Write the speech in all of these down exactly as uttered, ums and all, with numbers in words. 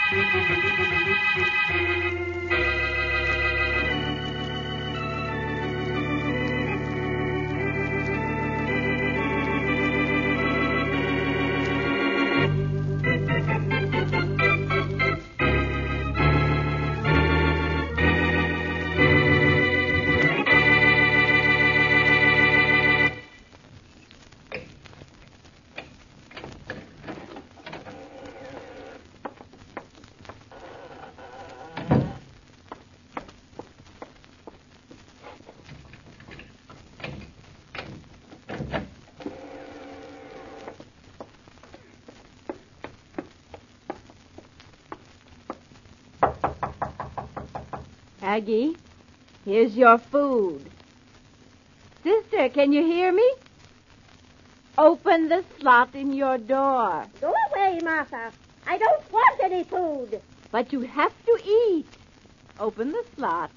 Aggie, here's your food. Sister, can you hear me? Open the slot in your door. Go away, Martha. I don't want any food. But you have to eat. Open the slot.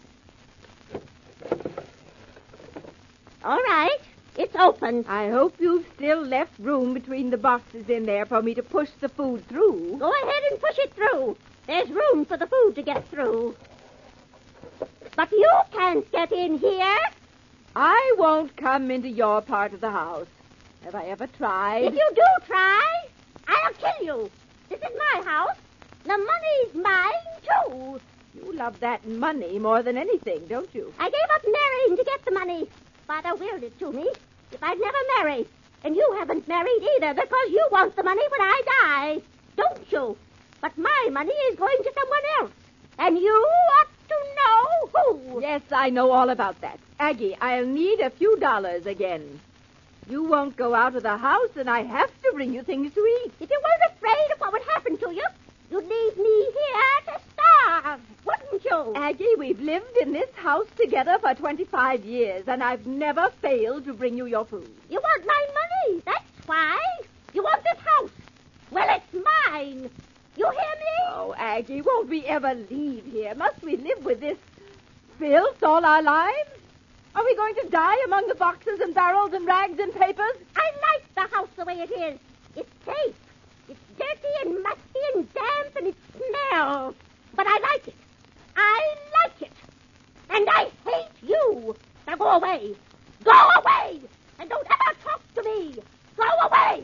All right. It's open. I hope you've still left room between the boxes in there for me to push the food through. Go ahead and push it through. There's room for the food to get through. But you can't get in here. I won't come into your part of the house. Have I ever tried? If you do try, I'll kill you. This is my house. The money's mine, too. You love that money more than anything, don't you? I gave up marrying to get the money. Father willed it to me. If I'd never marry. And you haven't married either because you want the money when I die. Don't you? But my money is going to someone else. And you ought to know who. Yes, I know all about that. Aggie, I'll need a few dollars again. You won't go out of the house, and I have to bring you things to eat. If you weren't afraid of what would happen to you, you'd leave me here to starve, wouldn't you? Aggie, we've lived in this house together for twenty-five years, and I've never failed to bring you your food. You want my money, that's why. You want this house. Well, it's mine. You hear me? Oh, Aggie, won't we ever leave here? Must we live with this filth all our lives? Are we going to die among the boxes and barrels and rags and papers? I like the house the way it is. It's safe. It's dirty and musty and damp and it smells. But I like it. I like it. And I hate you. Now go away. Go away. And don't ever talk to me. Go away.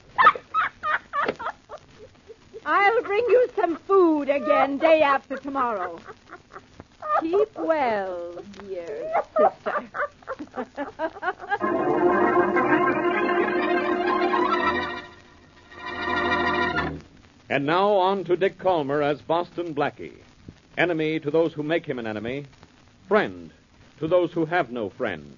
I'll bring you some food again day after tomorrow. Keep well, dear sister. And now on to Dick Calmer as Boston Blackie. Enemy to those who make him an enemy. Friend to those who have no friend.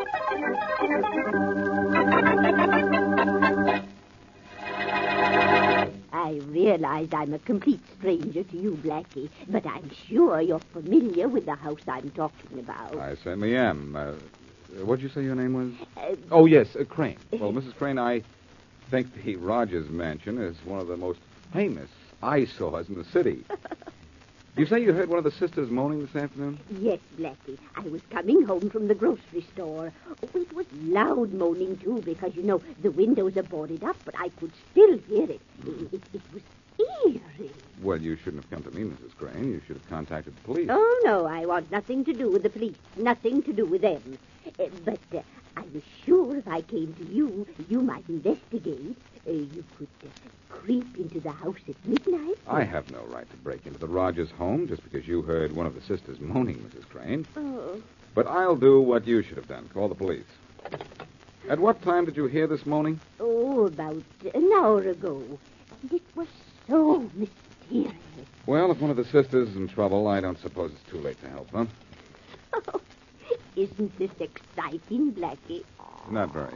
I realize I'm a complete stranger to you, Blackie, but I'm sure you're familiar with the house I'm talking about. I certainly am. Uh, what'd you say your name was? Uh, oh, yes, uh, Crane. Well, Missus Crane, I think the Rogers Mansion is one of the most famous eyesores in the city. You say you heard one of the sisters moaning this afternoon? Yes, Blackie. I was coming home from the grocery store. Oh, it was loud moaning, too, because, you know, the windows are boarded up, but I could still hear it. It, it, it was eerie. Well, you shouldn't have come to me, Missus Crane. You should have contacted the police. Oh, no, I want nothing to do with the police. Nothing to do with them. Uh, but uh, I was sure if I came to you, you might investigate. Uh, you could uh, creep into the house at midnight. I have no right to break into the Rogers home just because you heard one of the sisters moaning, Missus Crane. Oh. But I'll do what you should have done. Call the police. At what time did you hear this moaning? Oh, about an hour ago. And it was so mysterious. Well, if one of the sisters is in trouble, I don't suppose it's too late to help them. Oh, isn't this exciting, Blackie? Not very.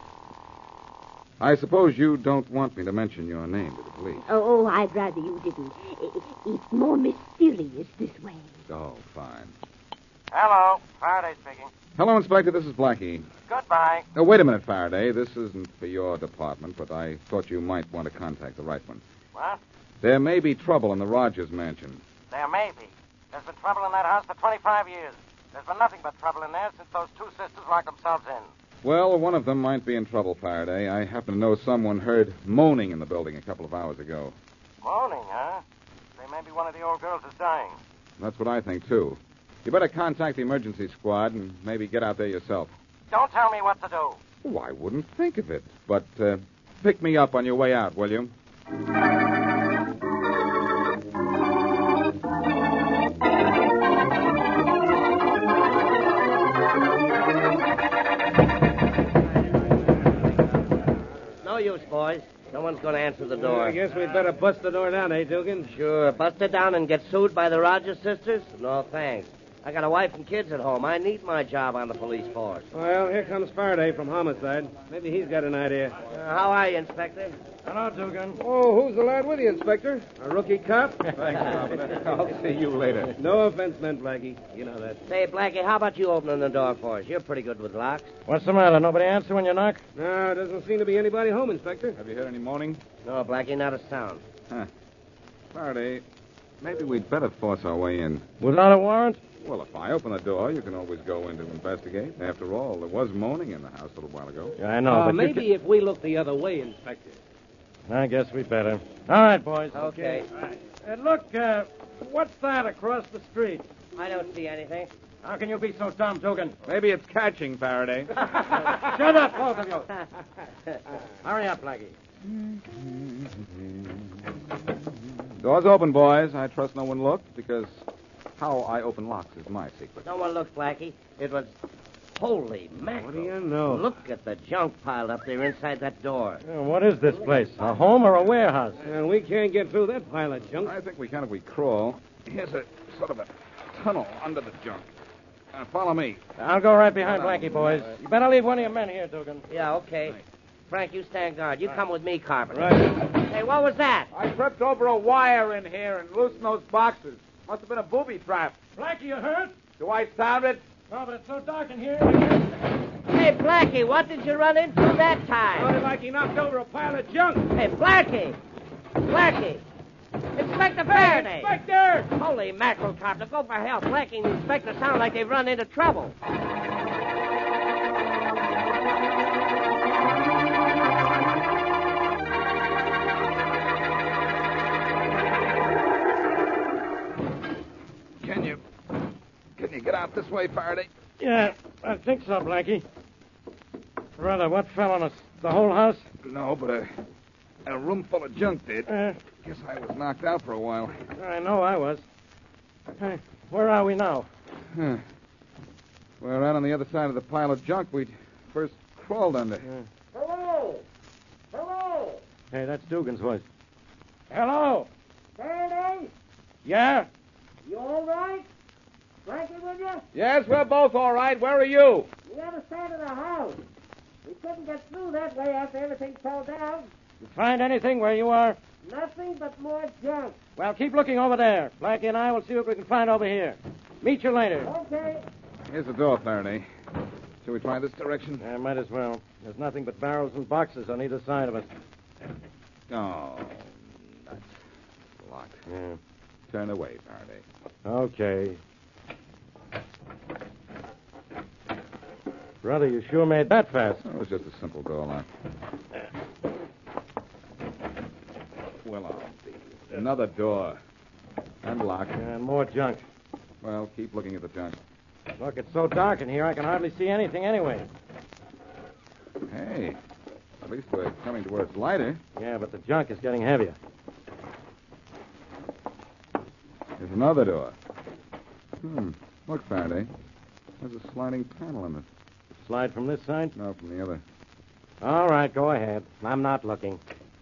I suppose you don't want me to mention your name to the police. Oh, oh I'd rather you didn't. I- It's more mysterious this way. Oh, fine. Hello, Faraday speaking. Hello, Inspector. This is Blackie. Goodbye. Oh, wait a minute, Faraday. This isn't for your department, but I thought you might want to contact the right one. What? There may be trouble in the Rogers Mansion. There may be. There's been trouble in that house for twenty-five years. There's been nothing but trouble in there since those two sisters locked themselves in. Well, one of them might be in trouble, Faraday. I happen to know someone heard moaning in the building a couple of hours ago. Moaning, huh? maybe one of the old girls is dying. That's what I think, too. You better contact the emergency squad and maybe get out there yourself. Don't tell me what to do. Oh, I wouldn't think of it. But uh, pick me up on your way out, will you? No use, boys. No one's going to answer the door. I guess we'd better bust the door down, eh, Dugan? Sure. Bust it down and get sued by the Rogers sisters? No, thanks. I got a wife and kids at home. I need my job on the police force. Well, here comes Faraday from Homicide. Maybe he's got an idea. Uh, how are you, Inspector? Hello, Dugan. Oh, who's the lad with you, Inspector? A rookie cop? Thanks, Robert. I'll see you later. No offense meant, Blackie. You know that. Say, Blackie, how about you opening the door for us? You're pretty good with locks. What's the matter? Nobody answer when you knock? No, doesn't seem to be anybody home, Inspector. Have you heard any moaning? No, Blackie, not a sound. Huh. Faraday, maybe we'd better force our way in. Without a warrant? Well, if I open the door, you can always go in to investigate. After all, there was moaning in the house a little while ago. Yeah, I know, Uh, but maybe you if we look the other way, Inspector. can... I guess we better. All right, boys. Okay. All right. And look, uh, what's that across the street? I don't see anything. How can you be so dumb, Dugan? Maybe it's catching, Faraday. Shut up, both of you. Hurry up, Blackie. Doors open, boys. I trust no one looked, because how I open locks is my secret. No one looked, Blackie. It was... Holy mackerel. What do you know? Look at the junk piled up there inside that door. Yeah, what is this place? A home or a warehouse? Yeah, we can't get through that pile of junk. I think we can if we crawl. Here's a sort of a tunnel under the junk. Uh, follow me. I'll go right behind Blackie, boys. You better leave one of your men here, Dugan. Yeah, okay. Frank, you stand guard. You come with me, Carpenter. Right. Hey, what was that? I tripped over a wire in here and loosened those boxes. Must have been a booby trap. Blackie, you hurt? Do I sound it? Oh, but it's so dark in here. Hey, Blackie, what did you run into that time? Sounded like he knocked over a pile of junk. Hey, Blackie! Blackie! Inspector Faraday! Inspector! Holy mackerel, Carpenter, go for help. Blackie and the inspector sound like they've run into trouble. Can you... Can you get out this way, Faraday? Yeah, I think so, Blackie. Brother, what fell on us? The whole house? No, but a, a room full of junk did. Uh, Guess I was knocked out for a while. I know I was. Hey, where are we now? Huh. We're right on the other side of the pile of junk we'd first crawled under. Hello? Hello? Hey, that's Dugan's voice. Hello? Faraday? Yeah? You all right? Blackie with you? Yes, we're both all right. Where are you? The other side of the house. We couldn't get through that way after everything fell down. You find anything where you are? Nothing but more junk. Well, keep looking over there. Blackie and I will see what we can find over here. Meet you later. Okay. Here's the door, Faraday. Shall we try this direction? Yeah, might as well. There's nothing but barrels and boxes on either side of us. Oh, nuts. Locked. Yeah. Turn away, Faraday. Okay. Brother, you sure made that fast. Oh, it was just a simple door lock. Well, I'll be. Another door. Unlocked. And more junk. Well, keep looking at the junk. Look, it's so dark in here, I can hardly see anything anyway. Hey, at least we're coming to where it's lighter. Yeah, but the junk is getting heavier. There's another door. Hmm. Look, Faraday. There's a sliding panel in it. Slide from this side? No, from the other. All right, go ahead. I'm not looking.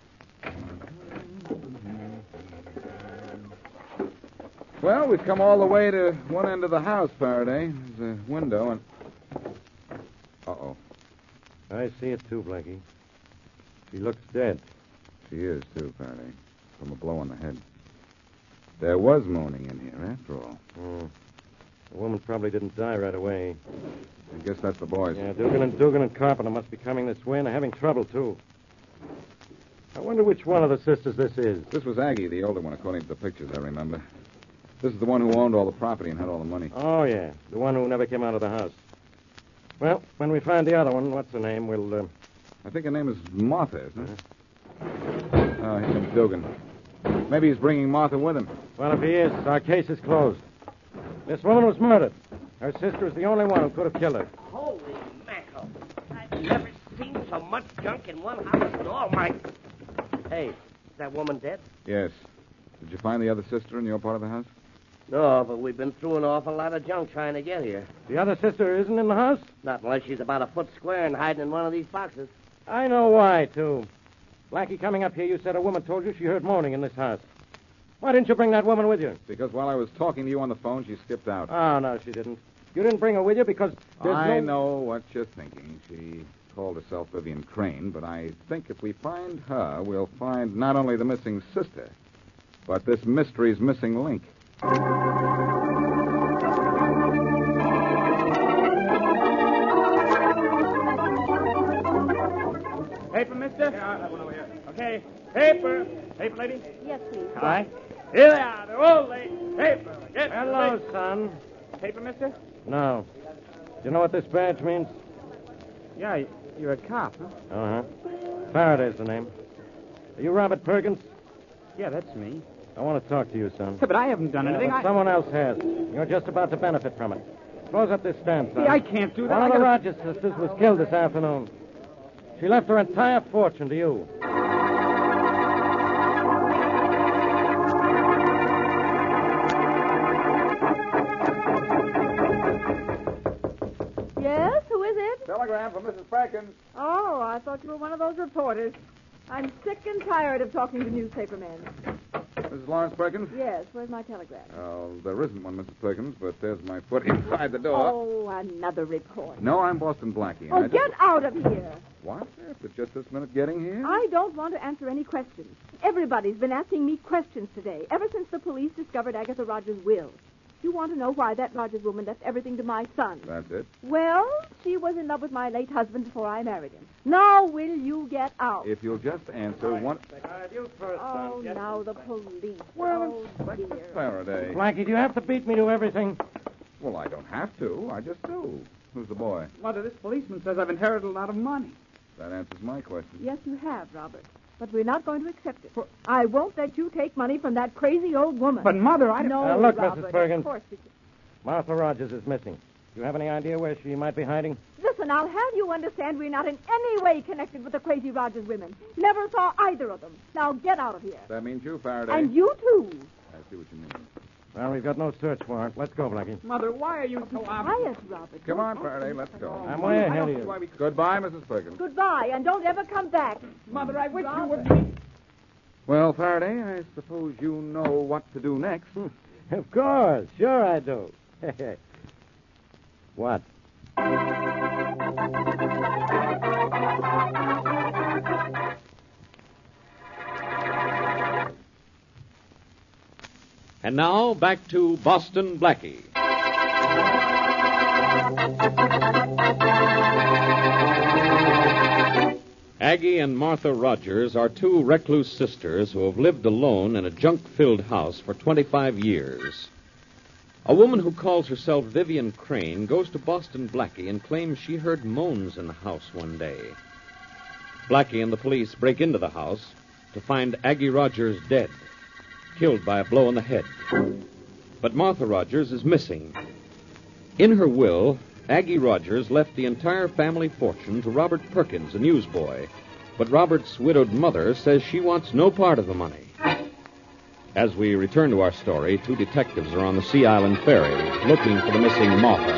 Well, we've come all the way to one end of the house, Faraday. There's a window and... Uh-oh. I see it too, Blackie. She looks dead. She is, too, Faraday. From a blow on the head. There was moaning in here, after all. Oh. The woman probably didn't die right away. I guess that's the boys. Yeah, Dugan and Dugan and Carpenter must be coming this way, and they're having trouble, too. I wonder which one of the sisters this is. This was Aggie, the older one, according to the pictures I remember. This is the one who owned all the property and had all the money. Oh, yeah, the one who never came out of the house. Well, when we find the other one, what's her name, we'll... Uh... I think her name is Martha, isn't it? Oh, here comes Dugan. Maybe he's bringing Martha with him. Well, if he is, our case is closed. This woman was murdered. Her sister is the only one who could have killed her. Holy mackerel. I've never seen so much junk in one house in all my... Hey, is that woman dead? Yes. Did you find the other sister in your part of the house? No, but we've been through an awful lot of junk trying to get here. The other sister isn't in the house? Not unless she's about a foot square and hiding in one of these boxes. I know why, too. Blackie, coming up here, you said a woman told you she heard moaning in this house. Why didn't you bring that woman with you? Because while I was talking to you on the phone, she skipped out. Oh, no, she didn't. You didn't bring her with you because there's I no... know what you're thinking. She called herself Vivian Crane, but I think if we find her, we'll find not only the missing sister, but this mystery's missing link. Paper, mister? Yeah, I have one over here. Okay. Paper. Paper, lady? Yes, please. All right. Here they are. They're all late. Paper. Get Hello, son. Paper, mister? No. Do you know what this badge means? Yeah, you're a cop, huh? Uh-huh. Faraday's the name. Are you Robert Perkins? Yeah, that's me. I want to talk to you, son. Yeah, but I haven't done Yeah, anything. but I... someone else has. You're just about to benefit from it. Close up this stand, son. Hey, I can't do that. One I of the gotta- Rogers sisters was killed this afternoon. She left her entire fortune to you. Yes, who is it? Telegram from Missus Perkins. Oh, I thought you were one of those reporters. I'm sick and tired of talking to newspapermen. Missus Lawrence Perkins? Yes, where's my telegram? Oh, there isn't one, Missus Perkins, but there's my foot inside the door. Oh, another report. No, I'm Boston Blackie. and Oh, I get just... out of here. What? After just this minute getting here? I don't want to answer any questions. Everybody's been asking me questions today, ever since the police discovered Agatha Rogers' will. You want to know why that Rogers woman left everything to my son. That's it. Well, she was in love with my late husband before I married him. Now will you get out? If you'll just answer one... you first, Oh, now the police. Well, oh, Inspector dear. Faraday. Blackie, do you have to beat me to everything? Well, I don't have to. I just do. Who's the boy? Mother, this policeman says I've inherited a lot of money. That answers my question. Yes, you have, Robert. But we're not going to accept it. I won't let you take money from that crazy old woman. But, Mother, I don't... No, Now, look, Robert, Missus Perkins. Of course we can. Martha Rogers is missing. Do you have any idea where she might be hiding? Listen, I'll have you understand we're not in any way connected with the crazy Rogers women. Never saw either of them. Now get out of here. That means you, Faraday. And you, too. I see what you mean. Well, we've got no search warrant. Let's go, Blackie. Mother, why are you so Quiet, Robert. Come Don't on, act Faraday, like let's that. go. I'm way I ahead don't of see you. why we... Goodbye, Missus Perkins. Goodbye, and don't ever come back. Mother, I wish you Robert. would... Well, Faraday, I suppose you know what to do next. Of course. Sure I do. What? And now, back to Boston Blackie. Aggie and Martha Rogers are two recluse sisters who have lived alone in a junk-filled house for twenty-five years. A woman who calls herself Vivian Crane goes to Boston Blackie and claims she heard moans in the house one day. Blackie and the police break into the house to find Aggie Rogers dead, killed by a blow on the head. But Martha Rogers is missing. In her will, Aggie Rogers left the entire family fortune to Robert Perkins, a newsboy. But Robert's widowed mother says she wants no part of the money. As we return to our story, two detectives are on the Sea Island ferry looking for the missing Martha.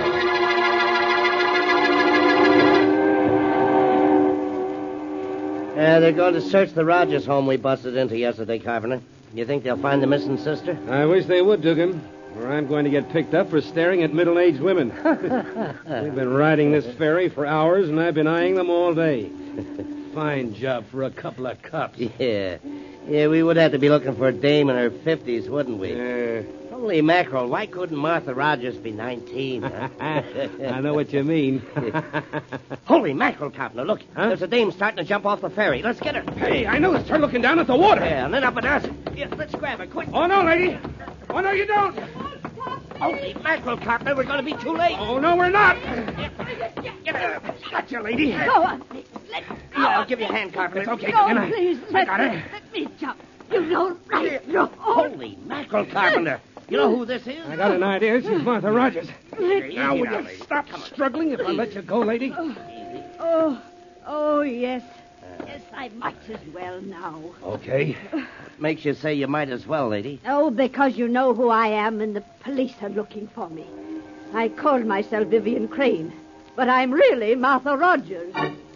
Uh, they're going to search the Rogers home we busted into yesterday, Carpenter. You think they'll find the missing sister? I wish they would, Dugan, or I'm going to get picked up for staring at middle-aged women. We've been riding this ferry for hours, and I've been eyeing them all day. Fine job for a couple of cops. Yeah. Yeah, we would have to be looking for a dame in her fifties, wouldn't we? Uh, Holy mackerel, why couldn't Martha Rogers be nineteen? Huh? I know what you mean. Holy mackerel, Carpenter, look. Huh? There's a dame starting to jump off the ferry. Let's get her. Hey, I noticed her looking down at the water. Yeah, and then up at us. Yeah, let's grab her, quick. Oh, no, lady. Oh, no, you don't. Holy mackerel, Carpenter, we're going to be too late. Oh, no, we're not. Get her. Gotcha, lady. Go on. Let go. Yeah, I'll give you a hand, Carpenter. It's okay, No, Dugan. I- please. I Let, got her. let me jump. You don't right. No. Holy Holy mackerel, Carpenter. You know who this is? I got an idea. She's Martha Rogers. Easy Now, will now, you lady. stop Come on. struggling if I let you go, lady? Oh, oh, yes. Yes, I might as well now. Okay. Makes you say you might as well, lady. Oh, because you know who I am and the police are looking for me. I called myself Vivian Crane, but I'm really Martha Rogers.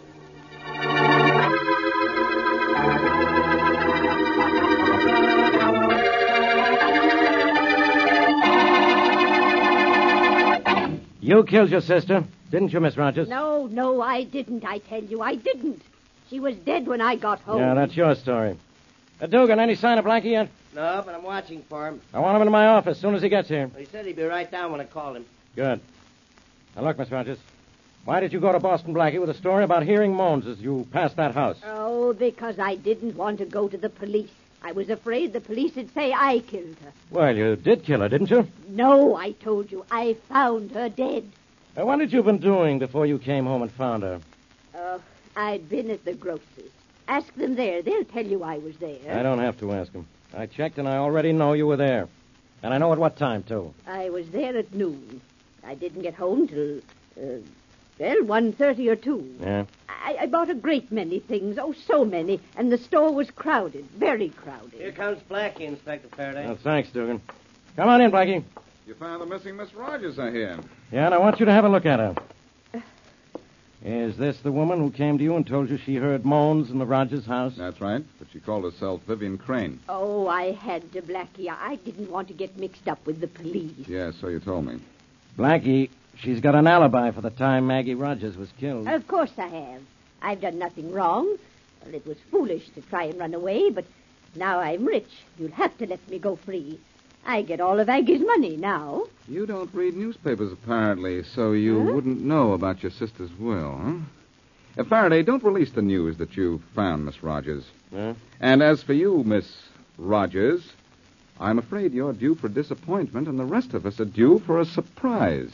You killed your sister, didn't you, Miss Rogers? No, no, I didn't, I tell you. I didn't. She was dead when I got home. Yeah, that's your story. Uh, Dugan, any sign of Blackie yet? No, but I'm watching for him. I want him in my office as soon as he gets here. He said he'd be right down when I called him. Good. Now, look, Miss Rogers. Why did you go to Boston Blackie with a story about hearing moans as you passed that house? Oh, because I didn't want to go to the police. I was afraid the police would say I killed her. Well, you did kill her, didn't you? No, I told you. I found her dead. Uh, what had you been doing before you came home and found her? Uh, I'd been at the grocer's. Ask them there. They'll tell you I was there. I don't have to ask them. I checked, and I already know you were there. And I know at what time, too. I was there at noon. I didn't get home till, uh, well, one thirty or two. Yeah? I, I bought a great many things. Oh, so many. And the store was crowded. Very crowded. Here comes Blackie, Inspector Faraday. Well, thanks, Dugan. Come on in, Blackie. You found the missing Miss Rogers, I hear. Yeah, and I want you to have a look at her. Is this the woman who came to you and told you she heard moans in the Rogers house? That's right, but she called herself Vivian Crane. Oh, I had to, Blackie. I didn't want to get mixed up with the police. Yes, so you told me. Blackie, she's got an alibi for the time Maggie Rogers was killed. Of course I have. I've done nothing wrong. Well, it was foolish to try and run away, but now I'm rich. You'll have to let me go free. I get all of Aggie's money now. You don't read newspapers, apparently, so you Huh? wouldn't know about your sister's will, huh? Uh, Faraday, don't release the news that you found Miss Rogers. Huh? And as for you, Miss Rogers, I'm afraid you're due for disappointment, and the rest of us are due for a surprise.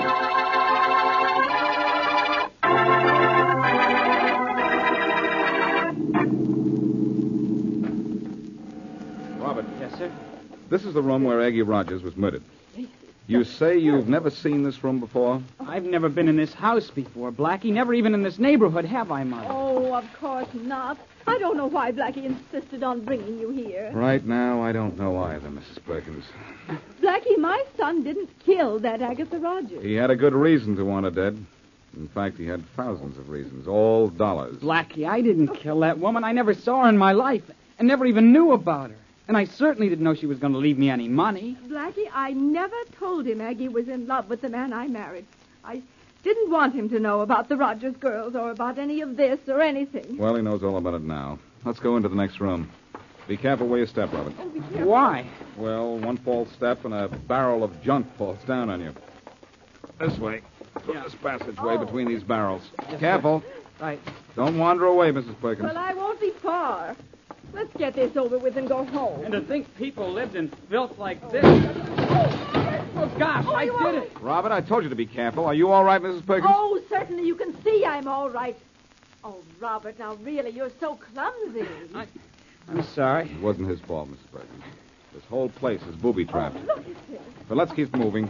Robert. Yes, sir? This is the room where Aggie Rogers was murdered. You say you've never seen this room before? I've never been in this house before, Blackie. Never even in this neighborhood, have I, Mother? Oh, of course not. I don't know why Blackie insisted on bringing you here. Right now, I don't know either, Missus Perkins. Blackie, my son didn't kill that Agatha Rogers. He had a good reason to want her dead. In fact, he had thousands of reasons, all dollars. Blackie, I didn't kill that woman. I never saw her in my life and never even knew about her. And I certainly didn't know she was going to leave me any money. Blackie, I never told him Aggie was in love with the man I married. I didn't want him to know about the Rogers girls or about any of this or anything. Well, he knows all about it now. Let's go into the next room. Be careful where you step, Robert. Oh, be careful. Why? Well, one false step and a barrel of junk falls down on you. This way. Yeah. This passageway Oh. between these barrels. Yes, Careful. Right. Don't wander away, Missus Perkins. Well, I won't be far. Let's get this over with and go home. And to think people lived in filth like this. Oh, gosh, I you did are- it. Robert, I told you to be careful. Are you all right, Missus Perkins? Oh, certainly. You can see I'm all right. Oh, Robert, now really, you're so clumsy. I, I'm sorry. It wasn't his fault, Missus Perkins. This whole place is booby-trapped. Look at this. But let's keep moving.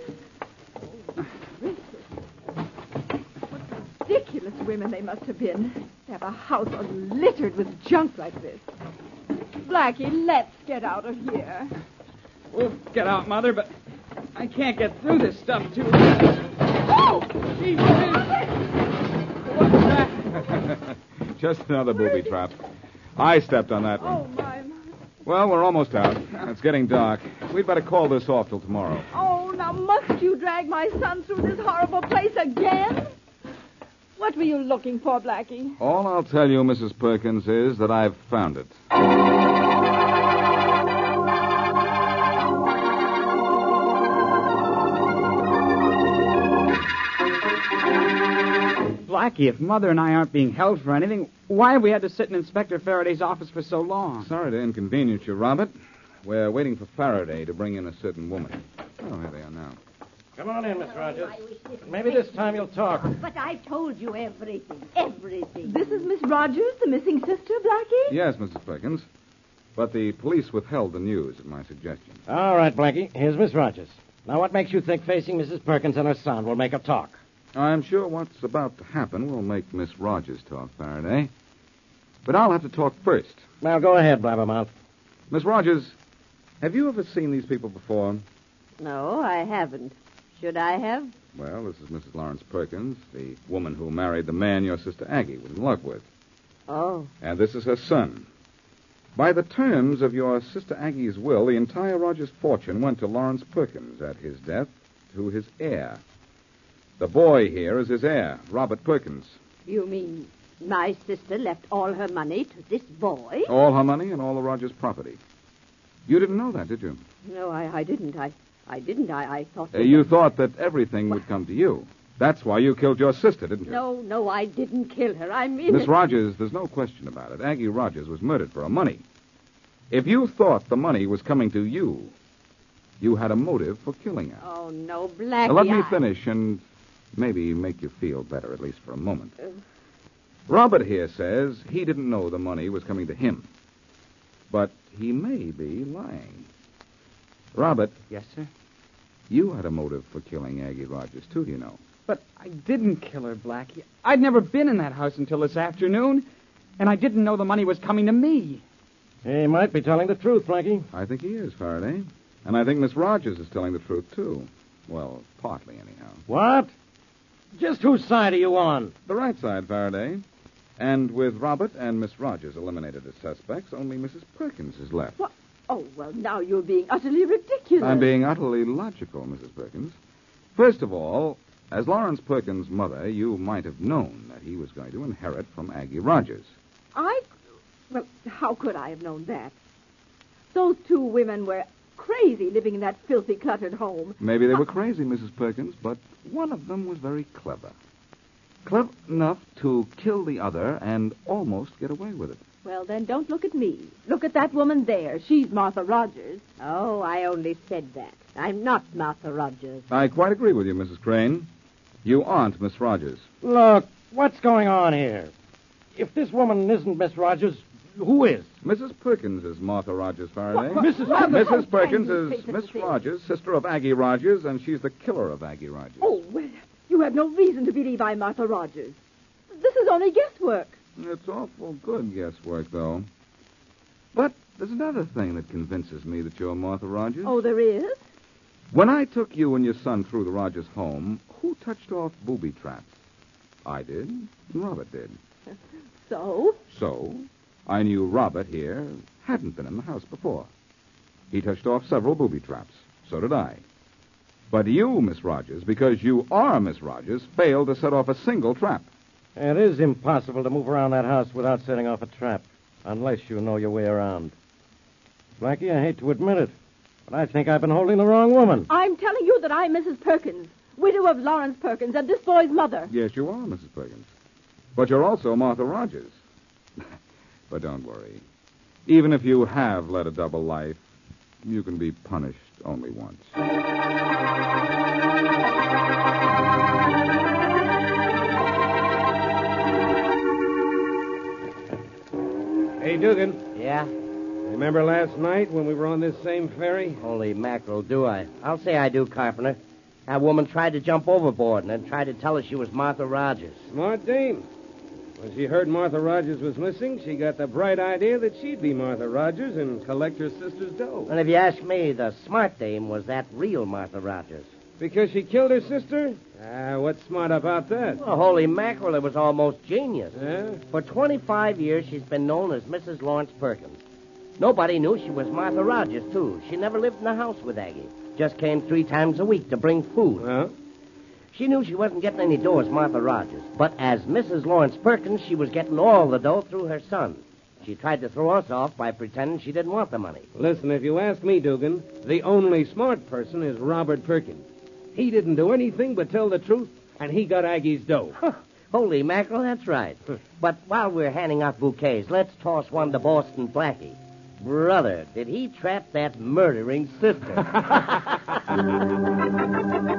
Ridiculous women they must have been. To have a house all littered with junk like this. Blackie, let's get out of here. We'll get out, Mother, but I can't get through this stuff too fast. Oh! Gee whiz. What's that? Just another booby trap. I stepped on that one. Oh, my, my. Well, we're almost out. It's getting dark. We'd better call this off till tomorrow. Oh, now must you drag my son through this horrible place again? What were you looking for, Blackie? All I'll tell you, Missus Perkins, is that I've found it. Blackie, if Mother and I aren't being held for anything, why have we had to sit in Inspector Faraday's office for so long? Sorry to inconvenience you, Robert. We're waiting for Faraday to bring in a certain woman. Oh, here they are now. Come on in, Miss Rogers. I wish this Maybe this time you'll talk. But I've told you everything. Everything. This is Miss Rogers, the missing sister, Blackie? Yes, Missus Perkins. But the police withheld the news at my suggestion. All right, Blackie. Here's Miss Rogers. Now, what makes you think facing Missus Perkins and her son will make her talk? I'm sure what's about to happen will make Miss Rogers talk, Faraday. But I'll have to talk first. Now, go ahead, Blabbermouth. Miss Rogers, have you ever seen these people before? No, I haven't. Should I have? Well, this is Missus Lawrence Perkins, the woman who married the man your sister Aggie was in love with. Oh. And this is her son. By the terms of your sister Aggie's will, the entire Rogers fortune went to Lawrence Perkins at his death to his heir. The boy here is his heir, Robert Perkins. You mean my sister left all her money to this boy? All her money and all the Rogers property. You didn't know that, did you? No, I, I didn't. I, I didn't. I, I thought... Uh, you thought that everything would come to you. That's why you killed your sister, didn't you? No, no, I didn't kill her. I mean... Miss Rogers, there's no question about it. Aggie Rogers was murdered for her money. If you thought the money was coming to you, you had a motive for killing her. Oh, no, Blackie, Now, let me I... finish and maybe make you feel better, at least for a moment. Uh... Robert here says he didn't know the money was coming to him. But he may be lying. Robert. Yes, sir? You had a motive for killing Aggie Rogers, too, do you know? But I didn't kill her, Blackie. I'd never been in that house until this afternoon, and I didn't know the money was coming to me. He might be telling the truth, Blackie. I think he is, Faraday. And I think Miss Rogers is telling the truth, too. Well, partly, anyhow. What? Just whose side are you on? The right side, Faraday. And with Robert and Miss Rogers eliminated as suspects, only Missus Perkins is left. What? Oh, well, now you're being utterly ridiculous. I'm being utterly logical, Missus Perkins. First of all, as Lawrence Perkins' mother, you might have known that he was going to inherit from Aggie Rogers. I... Well, how could I have known that? Those two women were crazy living in that filthy, cluttered home. Maybe they were crazy, Missus Perkins, but one of them was very clever. Clever enough to kill the other and almost get away with it. Well, then don't look at me. Look at that woman there. She's Martha Rogers. Oh, I only said that. I'm not Martha Rogers. I quite agree with you, Missus Crane. You aren't Miss Rogers. Look, what's going on here? If this woman isn't Miss Rogers, who is? Missus Perkins is Martha Rogers, Faraday. What? Missus Missus Perkins is Miss Rogers, sister of Aggie Rogers, and she's the killer of Aggie Rogers. Oh, well, you have no reason to believe I'm Martha Rogers. This is only guesswork. It's awful good guesswork, though. But there's another thing that convinces me that you're Martha Rogers. Oh, there is? When I took you and your son through the Rogers home, who touched off booby traps? I did, and Robert did. So? So, I knew Robert here hadn't been in the house before. He touched off several booby traps. So did I. But you, Miss Rogers, because you are Miss Rogers, failed to set off a single trap. It is impossible to move around that house without setting off a trap, unless you know your way around. Blackie, I hate to admit it, but I think I've been holding the wrong woman. I'm telling you that I'm Missus Perkins, widow of Lawrence Perkins, and this boy's mother. Yes, you are, Missus Perkins. But you're also Martha Rogers. But don't worry. Even if you have led a double life, you can be punished only once. Hey, Dugan. Yeah? Remember last night when we were on this same ferry? Holy mackerel, do I? I'll say I do, Carpenter. That woman tried to jump overboard and then tried to tell us she was Martha Rogers. Smart dame. When she heard Martha Rogers was missing, she got the bright idea that she'd be Martha Rogers and collect her sister's dough. And if you ask me, the smart dame was that real Martha Rogers. Because she killed her sister? Ah, what's smart about that? Well, holy mackerel, it was almost genius. Yeah? For twenty-five years, she's been known as Missus Lawrence Perkins. Nobody knew she was Martha Rogers, too. She never lived in the house with Aggie. Just came three times a week to bring food. Well? She knew she wasn't getting any dough as Martha Rogers. But as Missus Lawrence Perkins, she was getting all the dough through her son. She tried to throw us off by pretending she didn't want the money. Listen, if you ask me, Dugan, the only smart person is Robert Perkins. He didn't do anything but tell the truth, and he got Aggie's dough. Holy mackerel, that's right. But while we're handing out bouquets, let's toss one to Boston Blackie. Brother, did he trap that murdering sister?